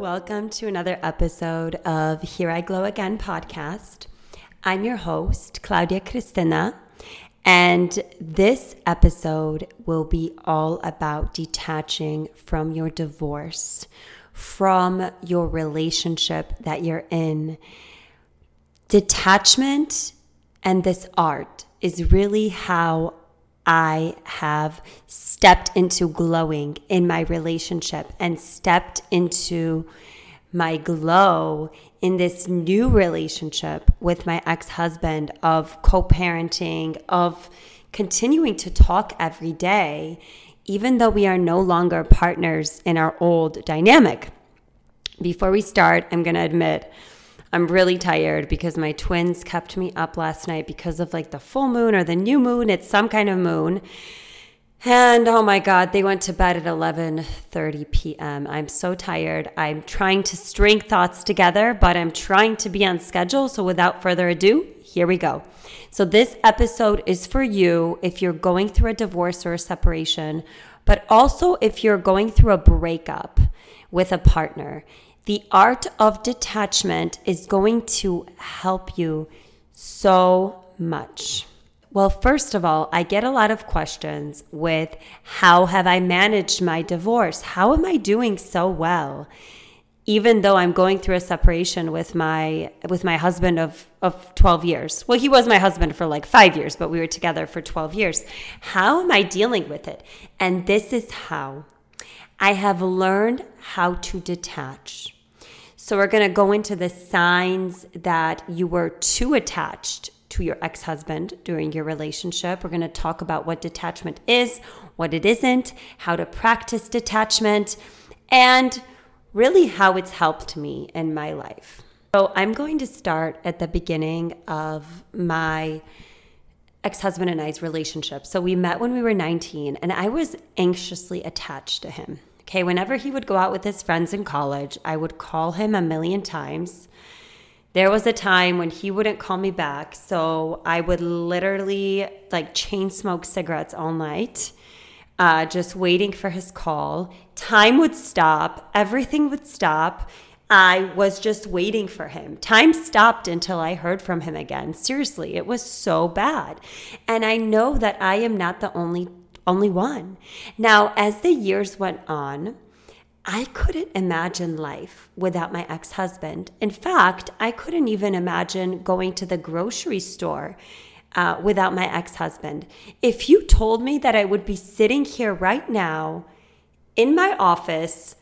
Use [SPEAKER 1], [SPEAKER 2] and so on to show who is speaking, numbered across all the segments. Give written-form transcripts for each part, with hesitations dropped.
[SPEAKER 1] welcome to another episode of Here I Glow Again podcast. I'm your host, Claudia Cristina, and this episode will be all about detaching from your divorce, from your relationship that you're in. Detachment and this art is really how I have stepped into glowing in my relationship and stepped into my glow in this new relationship with my ex-husband of co-parenting, of continuing to talk every day, even though we are no longer partners in our old dynamic. Before we start, I'm going to admit I'm really tired because my twins kept me up last night because of like the full moon or the new moon. It's some kind of moon. And oh my God, they went to bed at 11:30 p.m. I'm so tired. I'm trying to string thoughts together, but I'm trying to be on schedule. So without further ado, here we go. So this episode is for you if you're going through a divorce or a separation, but also if you're going through a breakup with a partner. The art of detachment is going to help you so much. Well, first of all, I get a lot of questions with how have I managed my divorce? How am I doing so well? Even though I'm going through a separation with my husband of 12 years. Well, he was my husband for like 5 years, but we were together for 12 years. How am I dealing with it? And this is how. I have learned how to detach. So we're going to go into the signs that you were too attached to your ex-husband during your relationship. We're going to talk about what detachment is, what it isn't, how to practice detachment, and really how it's helped me in my life. So I'm going to start at the beginning of my ex-husband and I's relationship. So we met when we were 19, and I was anxiously attached to him. Okay, whenever he would go out with his friends in college, I would call him a million times. There was a time when he wouldn't call me back, so I would literally like chain smoke cigarettes all night, just waiting for his call. Time would stop. Everything would stop. I was just waiting for him. Time stopped until I heard from him again. Seriously, it was so bad. And I know that I am not the only one. Now, as the years went on, I couldn't imagine life without my ex-husband. In fact, I couldn't even imagine going to the grocery store without my ex-husband. If you told me that I would be sitting here right now in my office,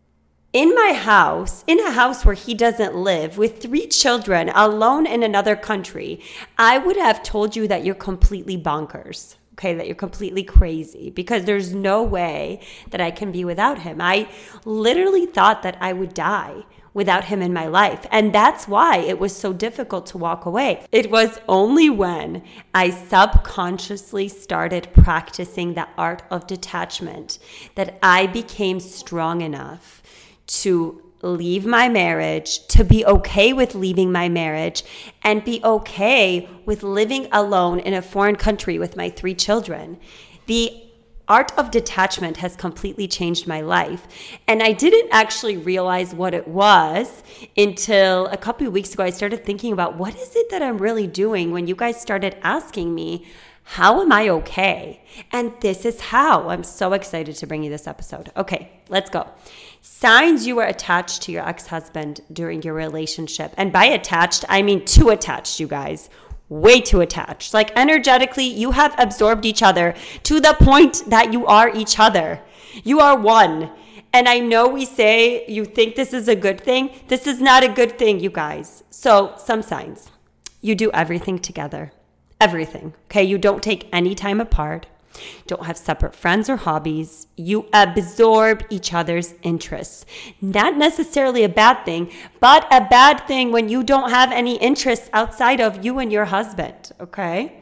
[SPEAKER 1] in my house, in a house where he doesn't live, with 3 children, alone in another country, I would have told you that you're completely bonkers. Okay, that you're completely crazy, because there's no way that I can be without him. I literally thought that I would die without him in my life. And that's why it was so difficult to walk away. It was only when I subconsciously started practicing the art of detachment that I became strong enough to leave my marriage, to be okay with leaving my marriage, and be okay with living alone in a foreign country with my 3 children. The art of detachment has completely changed my life. And I didn't actually realize what it was until a couple of weeks ago. I started thinking about what is it that I'm really doing when you guys started asking me, how am I okay? And this is how. I'm so excited to bring you this episode. Okay, let's go. Signs you were attached to your ex-husband during your relationship. And by attached, I mean too attached, you guys. Way too attached. Like energetically, you have absorbed each other to the point that you are each other. You are one. And I know we say you think this is a good thing. This is not a good thing, you guys. So some signs. You do everything together. Everything. Okay, you don't take any time apart. Don't have separate friends or hobbies. You absorb each other's interests. Not necessarily a bad thing, but a bad thing when you don't have any interests outside of you and your husband, okay?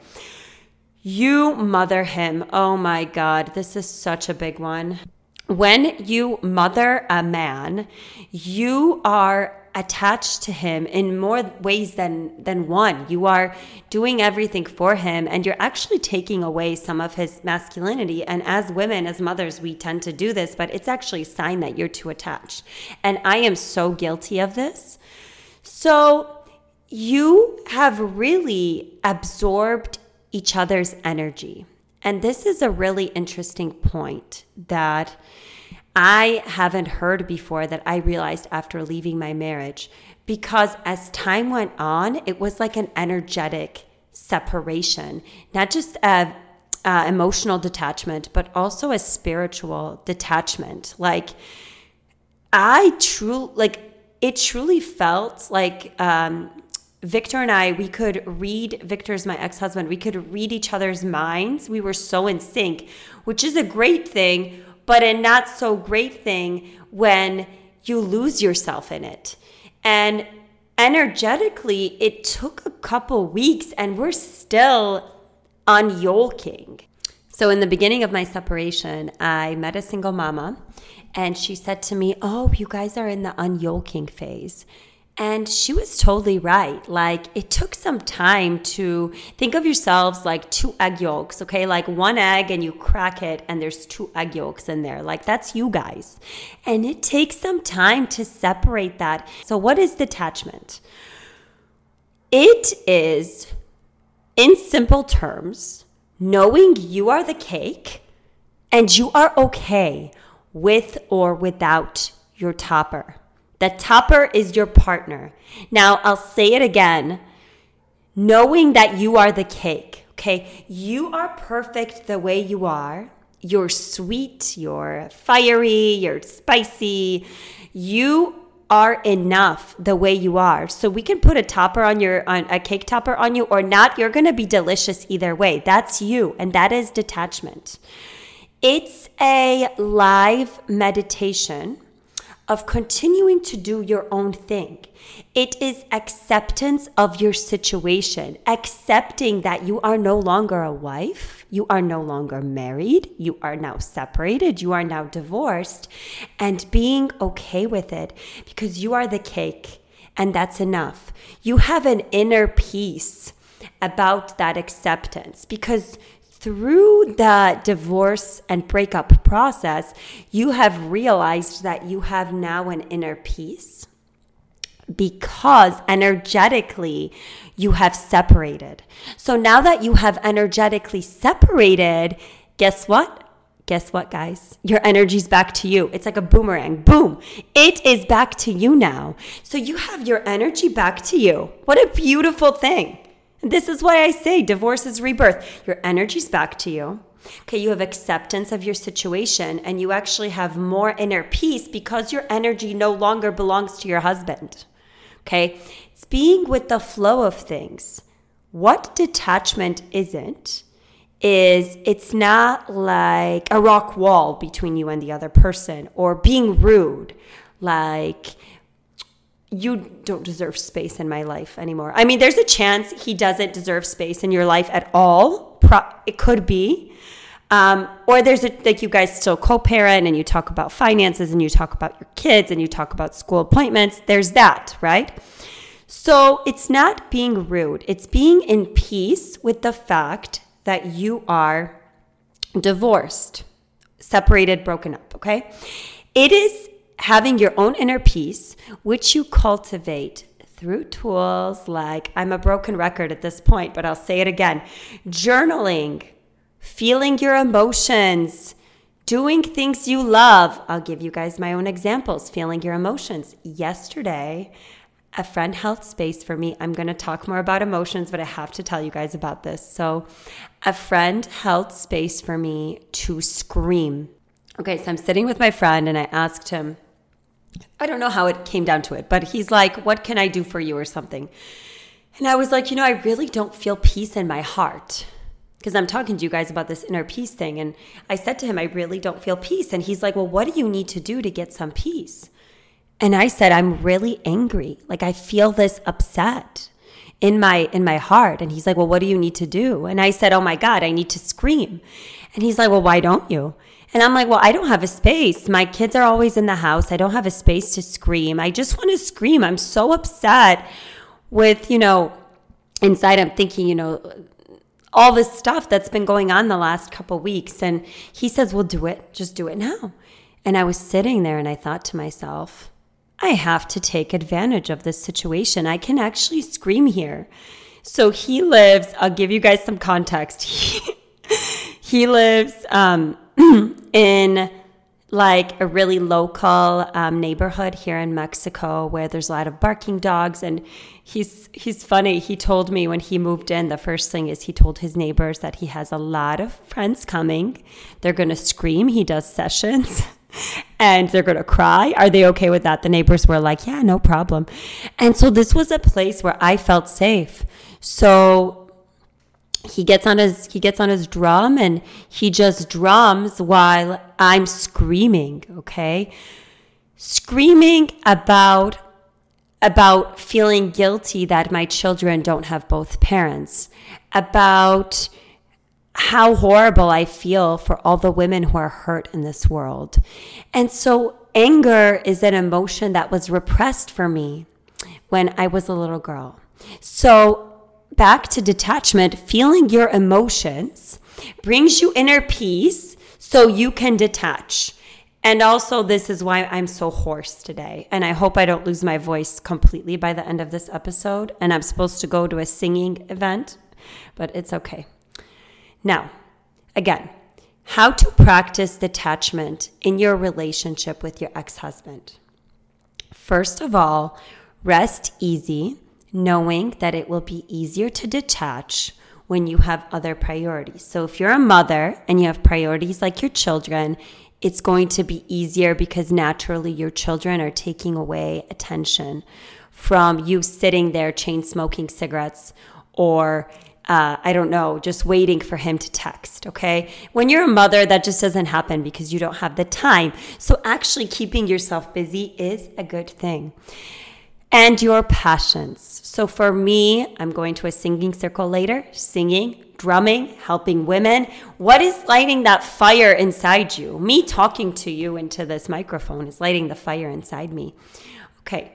[SPEAKER 1] You mother him. Oh my God, this is such a big one. When you mother a man, you are attached to him in more ways than one. You are doing everything for him, and you're actually taking away some of his masculinity. And as women, as mothers, we tend to do this, but it's actually a sign that you're too attached. And I am so guilty of this. So you have really absorbed each other's energy. And this is a really interesting point that I haven't heard before, that I realized after leaving my marriage, because as time went on, it was like an energetic separation, not just a emotional detachment, but also a spiritual detachment. Like it truly felt like Victor and I, Victor's my ex-husband, we could read each other's minds. We were so in sync, which is a great thing, but a not so great thing when you lose yourself in it. And energetically, it took a couple weeks and we're still unyolking. So in the beginning of my separation, I met a single mama and she said to me, "Oh, you guys are in the unyolking phase." And she was totally right. Like, it took some time to think of yourselves like two egg yolks, okay? Like one egg and you crack it and there's two egg yolks in there. Like, that's you guys. And it takes some time to separate that. So what is detachment? It is, in simple terms, knowing you are the cake and you are okay with or without your topper. The topper is your partner. Now, I'll say it again. Knowing that you are the cake, okay? You are perfect the way you are. You're sweet, you're fiery, you're spicy. You are enough the way you are. So we can put a topper on a cake topper on you or not. You're going to be delicious either way. That's you, and that is detachment. It's a live meditation of continuing to do your own thing. It is acceptance of your situation, accepting that you are no longer a wife, you are no longer married, you are now separated, you are now divorced, and being okay with it because you are the cake and that's enough. You have an inner peace about that acceptance because through the divorce and breakup process, you have realized that you have now an inner peace because energetically you have separated. So now that you have energetically separated, guess what? Guess what, guys? Your energy's back to you. It's like a boomerang. Boom. It is back to you now. So you have your energy back to you. What a beautiful thing. This is why I say divorce is rebirth. Your energy's back to you. Okay, you have acceptance of your situation and you actually have more inner peace because your energy no longer belongs to your husband. Okay, it's being with the flow of things. What detachment isn't is it's not like a rock wall between you and the other person or being rude, like you don't deserve space in my life anymore. I mean, there's a chance he doesn't deserve space in your life at all. It could be. Or there's like you guys still co-parent and you talk about finances and you talk about your kids and you talk about school appointments. There's that, right? So it's not being rude. It's being in peace with the fact that you are divorced, separated, broken up, okay? It is having your own inner peace, which you cultivate through tools like, I'm a broken record at this point, but I'll say it again, journaling, feeling your emotions, doing things you love. I'll give you guys my own examples, feeling your emotions. Yesterday, a friend held space for me. I'm going to talk more about emotions, but I have to tell you guys about this. So a friend held space for me to scream. Okay, so I'm sitting with my friend and I asked him, I don't know how it came down to it, but he's like, what can I do for you or something? And I was like, I really don't feel peace in my heart because I'm talking to you guys about this inner peace thing. And I said to him, I really don't feel peace. And he's like, well, what do you need to do to get some peace? And I said, I'm really angry. Like I feel this upset in my heart. And he's like, well, what do you need to do? And I said, oh my God, I need to scream. And he's like, well, why don't you? And I'm like, well, I don't have a space. My kids are always in the house. I don't have a space to scream. I just want to scream. I'm so upset with, inside I'm thinking, all this stuff that's been going on the last couple weeks. And he says, well, do it. Just do it now. And I was sitting there and I thought to myself, I have to take advantage of this situation. I can actually scream here. So he lives, I'll give you guys some context. He lives in like a really local neighborhood here in Mexico where there's a lot of barking dogs. And he's funny. He told me when he moved in, the first thing is he told his neighbors that he has a lot of friends coming. They're going to scream. He does sessions and they're going to cry. Are they okay with that? The neighbors were like, yeah, no problem. And so this was a place where I felt safe. So he gets on his drum and he just drums while I'm screaming, okay? Screaming about feeling guilty that my children don't have both parents, about how horrible I feel for all the women who are hurt in this world. And so anger is an emotion that was repressed for me when I was a little girl. So back to detachment, feeling your emotions brings you inner peace so you can detach. And also, this is why I'm so hoarse today. And I hope I don't lose my voice completely by the end of this episode. And I'm supposed to go to a singing event, but it's okay. Now, again, how to practice detachment in your relationship with your ex-husband. First of all, rest easy, knowing that it will be easier to detach when you have other priorities. So if you're a mother and you have priorities like your children, it's going to be easier because naturally your children are taking away attention from you sitting there chain smoking cigarettes or just waiting for him to text, okay? When you're a mother, that just doesn't happen because you don't have the time. So actually keeping yourself busy is a good thing. And your passions. So for me, I'm going to a singing circle later, singing, drumming, helping women. What is lighting that fire inside you? Me talking to you into this microphone is lighting the fire inside me. Okay.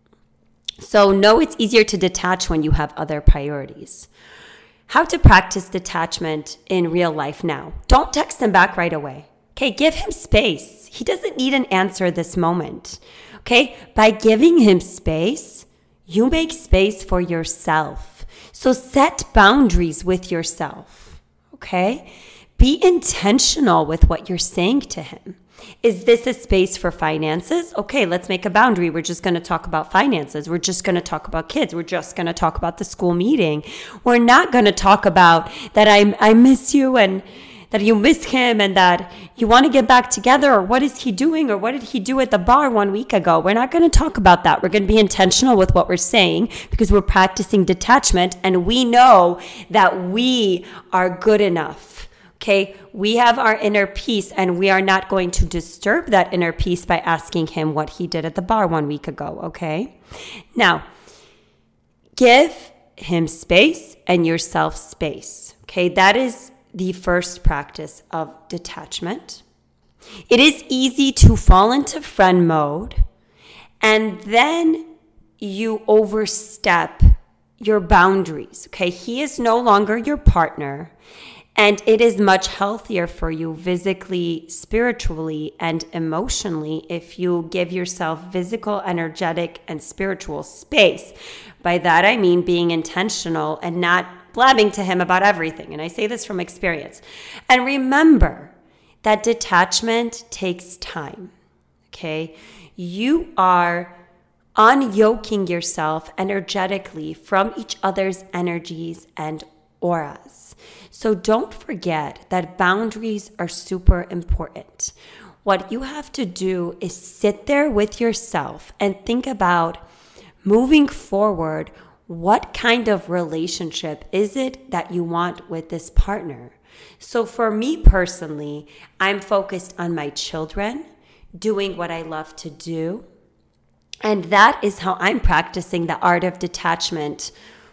[SPEAKER 1] So know it's easier to detach when you have other priorities. How to practice detachment in real life now. Don't text him back right away. Okay, give him space. He doesn't need an answer this moment. Okay, by giving him space, you make space for yourself. So set boundaries with yourself. Okay, be intentional with what you're saying to him. Is this a space for finances? Okay, let's make a boundary. We're just going to talk about finances. We're just going to talk about kids. We're just going to talk about the school meeting. We're not going to talk about that I miss you and that you miss him and that you want to get back together, or what is he doing, or what did he do at the bar 1 week ago. We're not going to talk about that. We're going to be intentional with what we're saying because we're practicing detachment and we know that we are good enough. Okay, we have our inner peace and we are not going to disturb that inner peace by asking him what he did at the bar 1 week ago, okay? Now, give him space and yourself space, okay? That is the first practice of detachment. It is easy to fall into friend mode and then you overstep your boundaries, okay? He is no longer your partner. And it is much healthier for you physically, spiritually, and emotionally if you give yourself physical, energetic, and spiritual space. By that, I mean being intentional and not blabbing to him about everything. And I say this from experience. And remember that detachment takes time, okay? You are unyoking yourself energetically from each other's energies and auras. So don't forget that boundaries are super important. What you have to do is sit there with yourself and think about moving forward, what kind of relationship is it that you want with this partner? So for me personally, I'm focused on my children, doing what I love to do. And that is how I'm practicing the art of detachment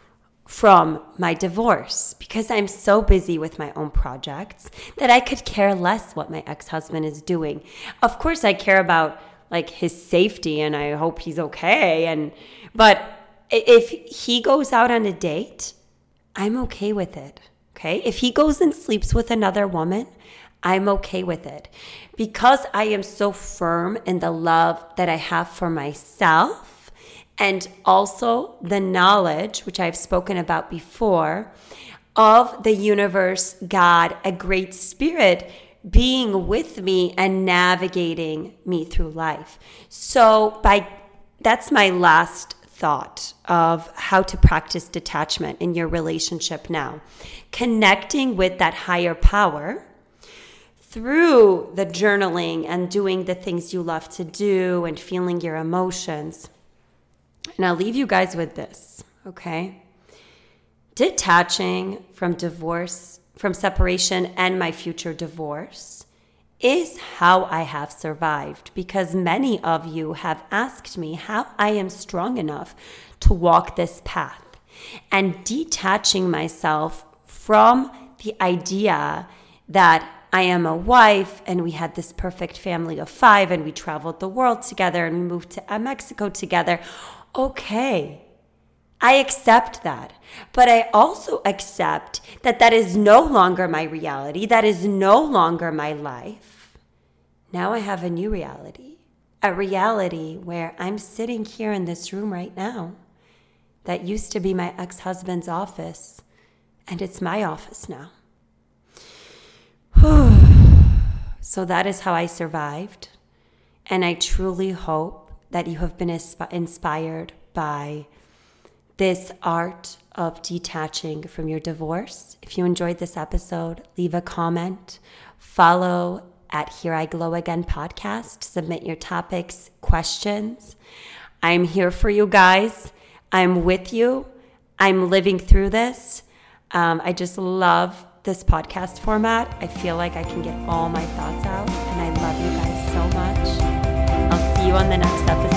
[SPEAKER 1] from my divorce because I'm so busy with my own projects that I could care less what my ex-husband is doing. Of course, I care about like his safety and I hope he's okay. But if he goes out on a date, I'm okay with it. Okay. If he goes and sleeps with another woman, I'm okay with it because I am so firm in the love that I have for myself. And also the knowledge, which I've spoken about before, of the universe, God, a great spirit being with me and navigating me through life. So that's my last thought of how to practice detachment in your relationship now. Connecting with that higher power through the journaling and doing the things you love to do and feeling your emotions. And I'll leave you guys with this, okay? Detaching from divorce, from separation and my future divorce is how I have survived because many of you have asked me how I am strong enough to walk this path. And detaching myself from the idea that I am a wife and we had this perfect family of 5 and we traveled the world together and we moved to Mexico together. Okay, I accept that. But I also accept that that is no longer my reality. That is no longer my life. Now I have a new reality, a reality where I'm sitting here in this room right now that used to be my ex-husband's office, and it's my office now. So that is how I survived. And I truly hope that you have been inspired by this art of detaching from your divorce. If you enjoyed this episode, leave a comment, follow at Here I Glow Again podcast, submit your topics, questions. I'm here for you guys. I'm with you. I'm living through this. I just love this podcast format. I feel like I can get all my thoughts out, and I love you guys so much. I'll see you on the next episode.